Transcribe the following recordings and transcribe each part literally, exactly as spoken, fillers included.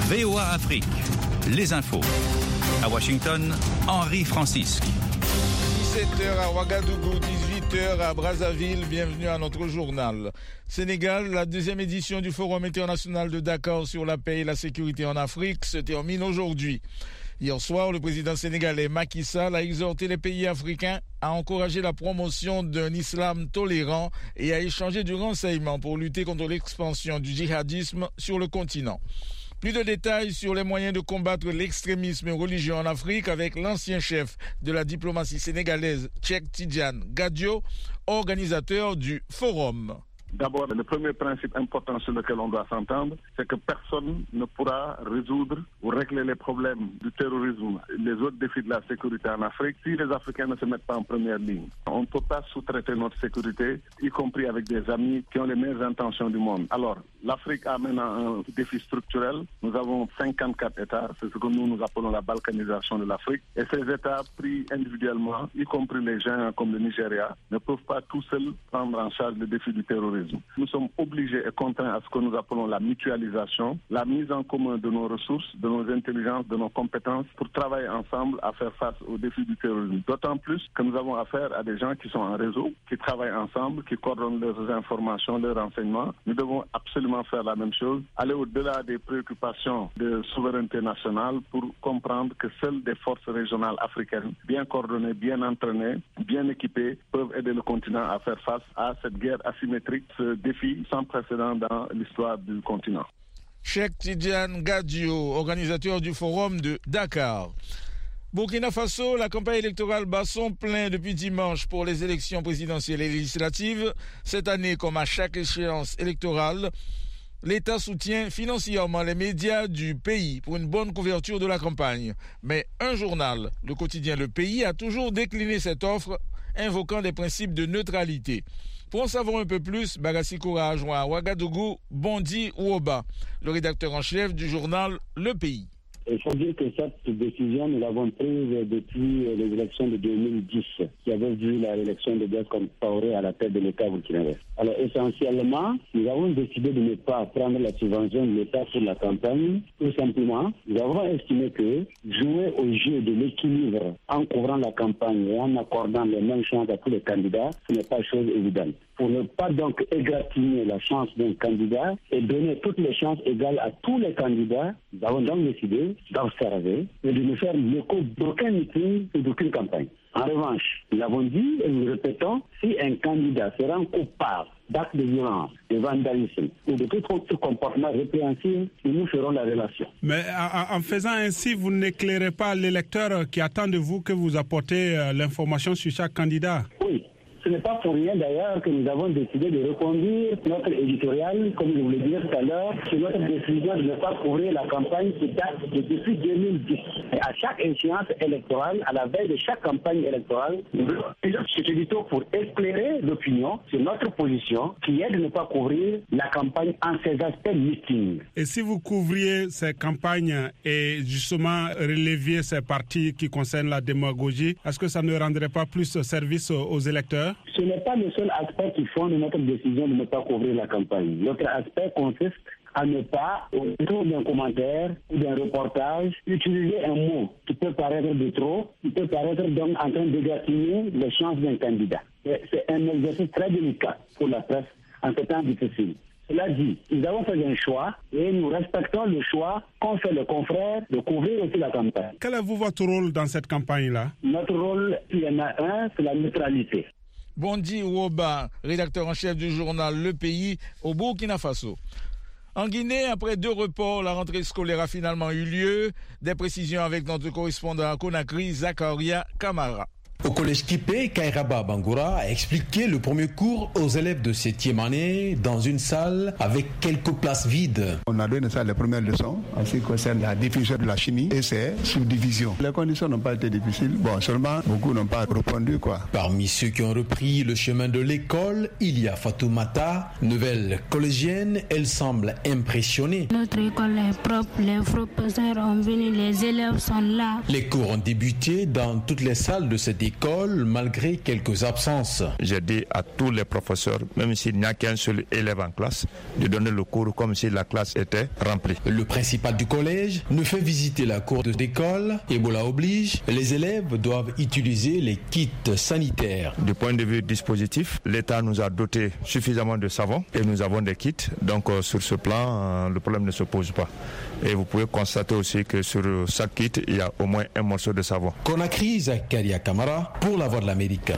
V O A Afrique, les infos. À Washington, Henri Francisque. dix-sept heures à Ouagadougou, dix-huit heures à Brazzaville. Bienvenue à notre journal. Sénégal, la deuxième édition du Forum international de Dakar sur la paix et la sécurité en Afrique se termine aujourd'hui. Hier soir, le président sénégalais Macky Sall a exhorté les pays africains à encourager la promotion d'un islam tolérant et à échanger du renseignement pour lutter contre l'expansion du djihadisme sur le continent. Plus de détails sur les moyens de combattre l'extrémisme religieux en Afrique avec l'ancien chef de la diplomatie sénégalaise, Cheikh Tidiane Gadio, organisateur du forum. D'abord, le premier principe important sur lequel on doit s'entendre, c'est que personne ne pourra résoudre ou régler les problèmes du terrorisme, les autres défis de la sécurité en Afrique, si les Africains ne se mettent pas en première ligne. On ne peut pas sous-traiter notre sécurité, y compris avec des amis qui ont les meilleures intentions du monde. Alors, l'Afrique a maintenant un défi structurel. Nous avons cinquante-quatre États, c'est ce que nous nous appelons la balkanisation de l'Afrique. Et ces États, pris individuellement, y compris les gens comme le Nigeria, ne peuvent pas tout seuls prendre en charge le défi du terrorisme. Nous sommes obligés et contraints à ce que nous appelons la mutualisation, la mise en commun de nos ressources, de nos intelligences, de nos compétences pour travailler ensemble à faire face aux défis du terrorisme. D'autant plus que nous avons affaire à des gens qui sont en réseau, qui travaillent ensemble, qui coordonnent leurs informations, leurs renseignements. Nous devons absolument faire la même chose, aller au-delà des préoccupations de souveraineté nationale pour comprendre que seules des forces régionales africaines, bien coordonnées, bien entraînées, bien équipées, peuvent aider le continent à faire face à cette guerre asymétrique, ce défi sans précédent dans l'histoire du continent. Cheikh Tidiane Gadio, organisateur du forum de Dakar. Burkina Faso, la campagne électorale bat son plein depuis dimanche pour les élections présidentielles et législatives. Cette année, comme à chaque échéance électorale, l'État soutient financièrement les médias du pays pour une bonne couverture de la campagne. Mais un journal, le quotidien Le Pays, a toujours décliné cette offre, invoquant des principes de neutralité. Pour en savoir un peu plus, Bagassi Koura a joint à Ouagadougou Bondi Ouoba, le rédacteur en chef du journal Le Pays. Il faut dire que cette décision, nous l'avons prise depuis les élections de deux mille dix, qui avait vu la élection de Blaise Compaoré à la tête de l'État burkinabé. Alors essentiellement, nous avons décidé de ne pas prendre la subvention de l'État pour la campagne. Tout simplement, nous avons estimé que jouer au jeu de l'équilibre en couvrant la campagne et en accordant les mêmes chances à tous les candidats, ce n'est pas chose évidente. Pour ne pas donc égratigner la chance d'un candidat et donner toutes les chances égales à tous les candidats, nous avons donc décidé d'observer et de ne faire l'écho d'aucun meeting et d'aucune campagne. En revanche, nous l'avons dit et nous le répétons, si un candidat se rend coupable d'actes de violence, de vandalisme ou de tout autre comportement répréhensible, nous ferons la relation. Mais en faisant ainsi, vous n'éclairez pas l'électeur qui attend de vous que vous apportez l'information sur chaque candidat. Oui. Ce n'est pas pour rien d'ailleurs que nous avons décidé de reconduire notre éditorial, comme je vous l'ai dit tout à l'heure, sur notre décision de ne pas couvrir la campagne qui date de depuis deux mille dix. Et à chaque échéance électorale, à la veille de chaque campagne électorale, nous avons cet édito pour éclairer l'opinion sur notre position qui est de ne pas couvrir la campagne en ses aspects meeting. Et si vous couvriez ces campagnes et justement releviez ces parties qui concernent la démagogie, est-ce que ça ne rendrait pas plus service aux électeurs? Ce n'est pas le seul aspect qui fonde notre décision de ne pas couvrir la campagne. L'autre aspect consiste à ne pas, autour d'un commentaire ou d'un reportage, utiliser un mot qui peut paraître de trop, qui peut paraître donc en train d'égratigner les chances d'un candidat. C'est un exercice très délicat pour la presse en ce temps difficile. Cela dit, nous avons fait un choix et nous respectons le choix qu'ont fait les confrères de couvrir aussi la campagne. Quel est votre rôle dans cette campagne-là? Notre rôle, il y en a un, c'est la neutralité. Bondi Ouoba, rédacteur en chef du journal Le Pays au Burkina Faso. En Guinée, après deux reports, la rentrée scolaire a finalement eu lieu. Des précisions avec notre correspondant à Conakry, Zakaria Kamara. Au collège Kipé, Kairaba Bangoura a expliqué le premier cours aux élèves de septième année dans une salle avec quelques places vides. On a donné ça les premières leçons en ce qui concerne la définition de la chimie et ses subdivisions. Les conditions n'ont pas été difficiles. Bon, seulement beaucoup n'ont pas répondu, quoi. Parmi ceux qui ont repris le chemin de l'école, il y a Fatoumata, nouvelle collégienne. Elle semble impressionnée. Notre école est propre, les professeurs ont venu, les élèves sont là. Les cours ont débuté dans toutes les salles de cette l'école malgré quelques absences. J'ai dit à tous les professeurs, même s'il n'y a qu'un seul élève en classe, de donner le cours comme si la classe était remplie. Le principal du collège ne fait visiter la cour d'école. Ebola oblige, les élèves doivent utiliser les kits sanitaires. Du point de vue dispositif, l'État nous a doté suffisamment de savon et nous avons des kits. Donc euh, sur ce plan, euh, le problème ne se pose pas. Et vous pouvez constater aussi que sur chaque kit, il y a au moins un morceau de savon. Conakry, Zakaria Kamara pour La Voix de l'Amérique.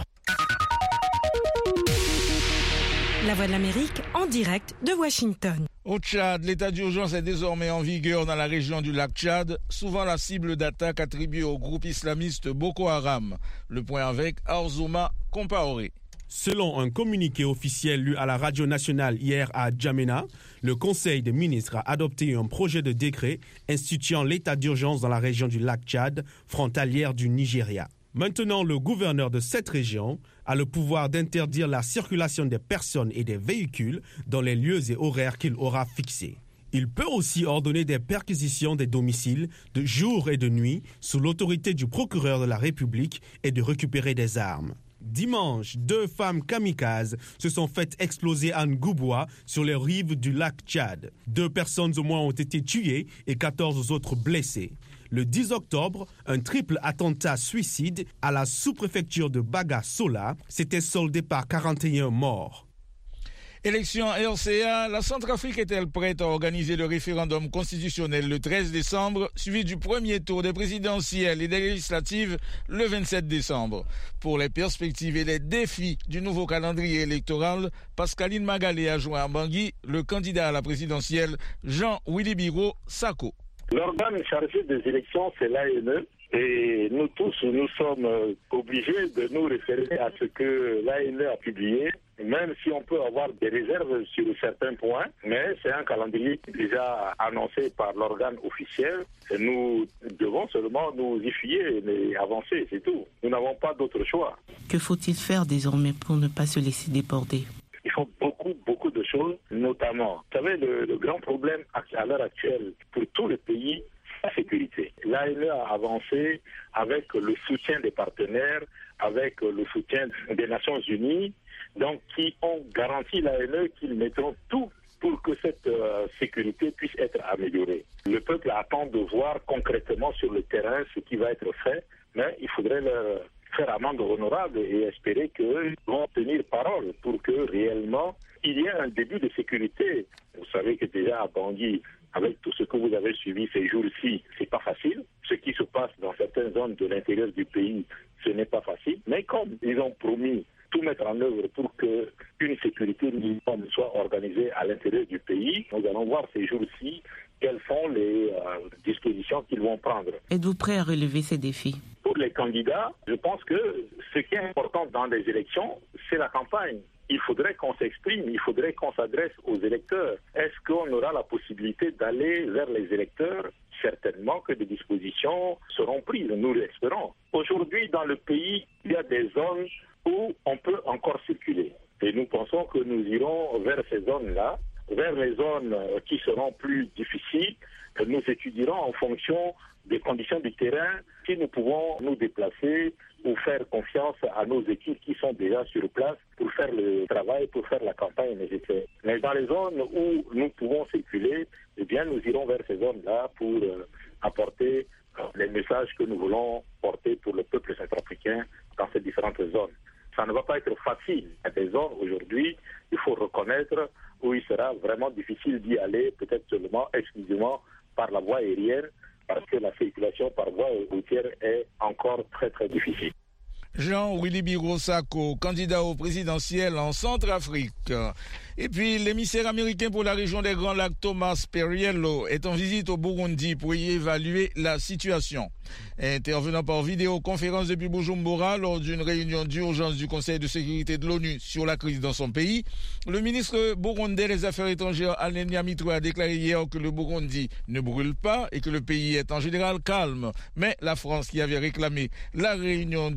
La Voix de l'Amérique en direct de Washington. Au Tchad, l'état d'urgence est désormais en vigueur dans la région du lac Tchad, souvent la cible d'attaque attribuée au groupe islamiste Boko Haram. Le point avec Arzouma Compaoré. Selon un communiqué officiel lu à la radio nationale hier à Djamena, le Conseil des ministres a adopté un projet de décret instituant l'état d'urgence dans la région du lac Tchad, frontalière du Nigeria. Maintenant, le gouverneur de cette région a le pouvoir d'interdire la circulation des personnes et des véhicules dans les lieux et horaires qu'il aura fixés. Il peut aussi ordonner des perquisitions des domiciles de jour et de nuit sous l'autorité du procureur de la République et de récupérer des armes. Dimanche, deux femmes kamikazes se sont faites exploser à Ngouboua sur les rives du lac Tchad. Deux personnes au moins ont été tuées et quatorze autres blessées. Le dix octobre, un triple attentat suicide à la sous-préfecture de Baga-Sola s'était soldé par quarante et un morts. Élection R C A, la Centrafrique est-elle prête à organiser le référendum constitutionnel le treize décembre, suivi du premier tour des présidentielles et des législatives le vingt-sept décembre? Pour les perspectives et les défis du nouveau calendrier électoral, Pascaline Magalé a joint à Bangui le candidat à la présidentielle Jean-Willy Sako. L'organe chargé des élections, c'est l'A N E. Et nous tous, nous sommes obligés de nous référer à ce que l'A N E a publié, même si on peut avoir des réserves sur certains points, mais c'est un calendrier déjà annoncé par l'organe officiel. Et nous devons seulement nous y fier et avancer, c'est tout. Nous n'avons pas d'autre choix. Que faut-il faire désormais pour ne pas se laisser déborder? Il faut beaucoup, beaucoup de choses, notamment. Vous savez, le, le grand problème à l'heure actuelle pour tout le pays, la sécurité. L'A N E a avancé avec le soutien des partenaires, avec le soutien des Nations Unies, donc qui ont garanti l'A N E qu'ils mettront tout pour que cette euh, sécurité puisse être améliorée. Le peuple attend de voir concrètement sur le terrain ce qui va être fait, mais il faudrait leur faire amende honorable et espérer qu'ils vont tenir parole pour que réellement il y ait un début de sécurité. Vous savez que déjà à Bangui, avec tout ce que vous avez suivi ces jours-ci, c'est pas facile. Ce qui se passe dans certaines zones de l'intérieur du pays, ce n'est pas facile. Mais comme ils ont promis tout mettre en œuvre pour qu'une sécurité minimum soit organisée à l'intérieur du pays, nous allons voir ces jours-ci quelles sont les euh, dispositions qu'ils vont prendre. Êtes-vous prêt à relever ces défis? Pour les candidats, je pense que ce qui est important dans les élections, c'est la campagne. Il faudrait qu'on s'exprime, il faudrait qu'on s'adresse aux électeurs. Est-ce qu'on aura la possibilité d'aller vers les électeurs? Certainement que des dispositions seront prises, nous l'espérons. Aujourd'hui, dans le pays, il y a des zones où on peut encore circuler. Et nous pensons que nous irons vers ces zones-là, vers les zones qui seront plus difficiles. Nous étudierons en fonction des conditions du terrain si nous pouvons nous déplacer ou faire confiance à nos équipes qui sont déjà sur place pour faire le travail, pour faire la campagne nécessaire. Mais dans les zones où nous pouvons circuler, eh bien nous irons vers ces zones-là pour euh, apporter euh, les messages que nous voulons porter pour le peuple centrafricain dans ces différentes zones. Ça ne va pas être facile. Il y a des zones aujourd'hui, il faut reconnaître, où il sera vraiment difficile d'y aller, peut-être seulement, exclusivement par la voie aérienne, parce que la circulation par voie routière est encore très très difficile. Jean-Willy Sako, candidat au présidentiel en Centrafrique. Et puis, l'émissaire américain pour la région des Grands Lacs, Thomas Perriello, est en visite au Burundi pour y évaluer la situation. Intervenant par vidéoconférence depuis Bujumbura lors d'une réunion d'urgence du Conseil de sécurité de l'ONU sur la crise dans son pays, le ministre burundais des Affaires étrangères Alain Nyamitwe a déclaré hier que le Burundi ne brûle pas et que le pays est en général calme. Mais la France, qui avait réclamé la réunion du Conseil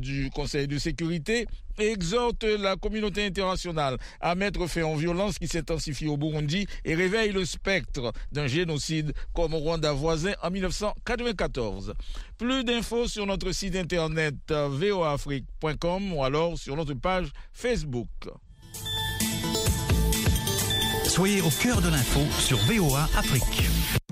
Conseil de sécurité exhorte la communauté internationale à mettre fin aux violences qui s'intensifient au Burundi et réveille le spectre d'un génocide comme au Rwanda voisin en mille neuf cent quatre-vingt-quatorze. Plus d'infos sur notre site internet v o a afrique point com ou alors sur notre page Facebook. Soyez au cœur de l'info sur V O A Afrique.